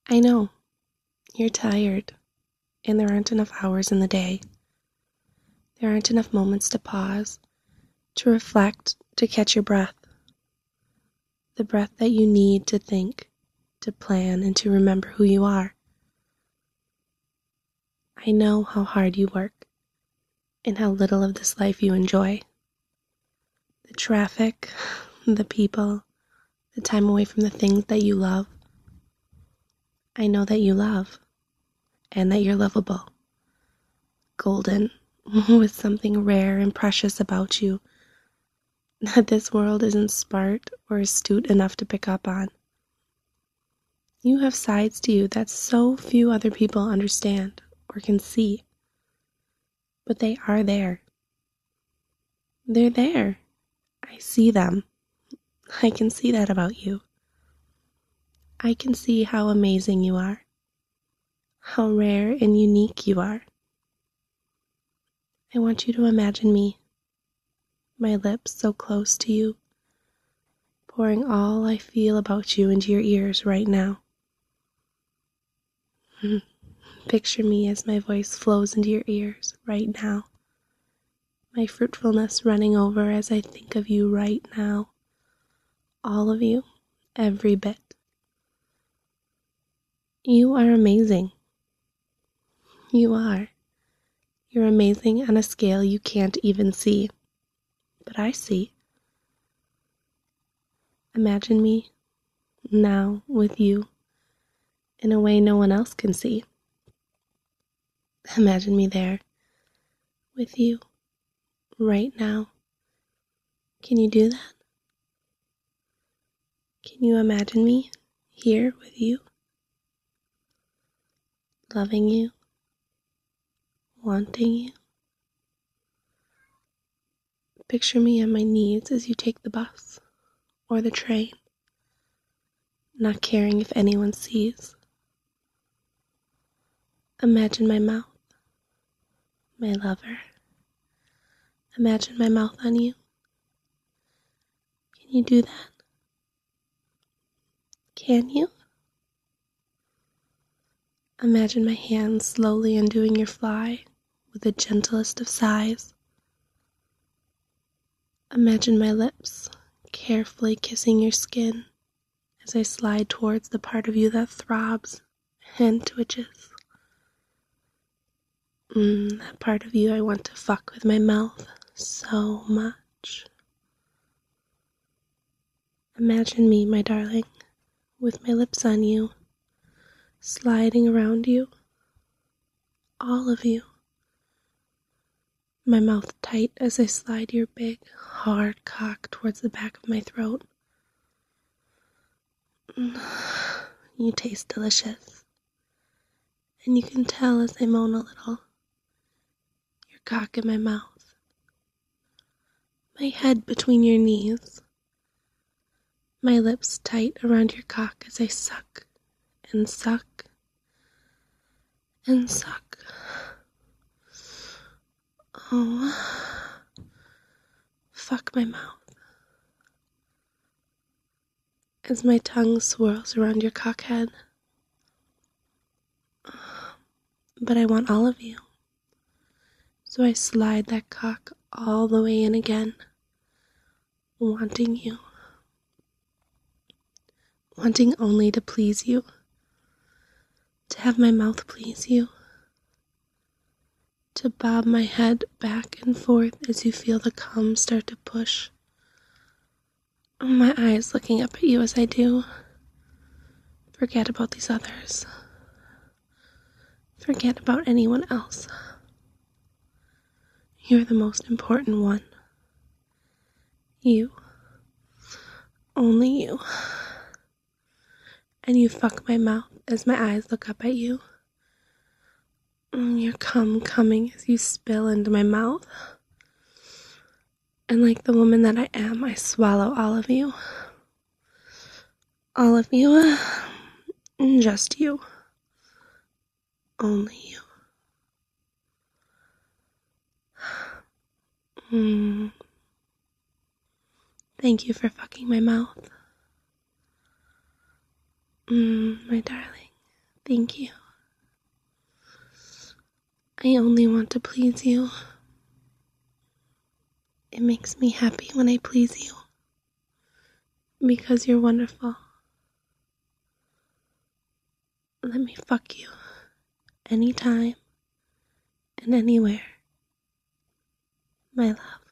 I know, you're tired, and there aren't enough hours in the day. There aren't enough moments to pause, to reflect, to catch your breath. The breath that you need to think, to plan, and to remember who you are. I know how hard you work, and how little of this life you enjoy. The traffic, the people, the time away from the things that you love. I know that you love, and that you're lovable. Golden, with something rare and precious about you that this world isn't smart or astute enough to pick up on. You have sides to you that so few other people understand or can see. But they are there. They're there. I see them. I can see that about you. I can see how amazing you are. How rare and unique you are. I want you to imagine me, my lips so close to you, pouring all I feel about you into your ears right now. Picture me as my voice flows into your ears right now. My fruitfulness running over as I think of you right now. All of you, every bit. You are amazing. You are. You're amazing on a scale you can't even see. But I see. Imagine me now with you in a way no one else can see. Imagine me there with you right now. Can you do that? Can you imagine me here with you? Loving you, wanting you. Picture me on my knees as you take the bus or the train, not caring if anyone sees. Imagine my mouth, my lover. Imagine my mouth on you. Can you do that? Can you? Imagine my hands slowly undoing your fly with the gentlest of sighs. Imagine my lips carefully kissing your skin as I slide towards the part of you that throbs and twitches. That part of you I want to fuck with my mouth so much. Imagine me, my darling, with my lips on you, sliding around you, all of you. My mouth tight as I slide your big, hard cock towards the back of my throat. You taste delicious, and you can tell as I moan a little. Your cock in my mouth, my head between your knees, my lips tight around your cock as I suck and suck and suck. Oh, fuck my mouth. As my tongue swirls around your cock head. But I want all of you. So I slide that cock all the way in again, wanting you. Wanting only to please you. To have my mouth please you. To bob my head back and forth as you feel the cum start to push. My eyes looking up at you as I do. Forget about these others. Forget about anyone else. You're the most important one. You. Only you. And you fuck my mouth as my eyes look up at you. Your cum coming as you spill into my mouth. And like the woman that I am, I swallow all of you. All of you. Just you. Only you. Thank you for fucking my mouth. My darling. Thank you. I only want to please you. It makes me happy when I please you. Because you're wonderful. Let me fuck you. Anytime and anywhere. My love.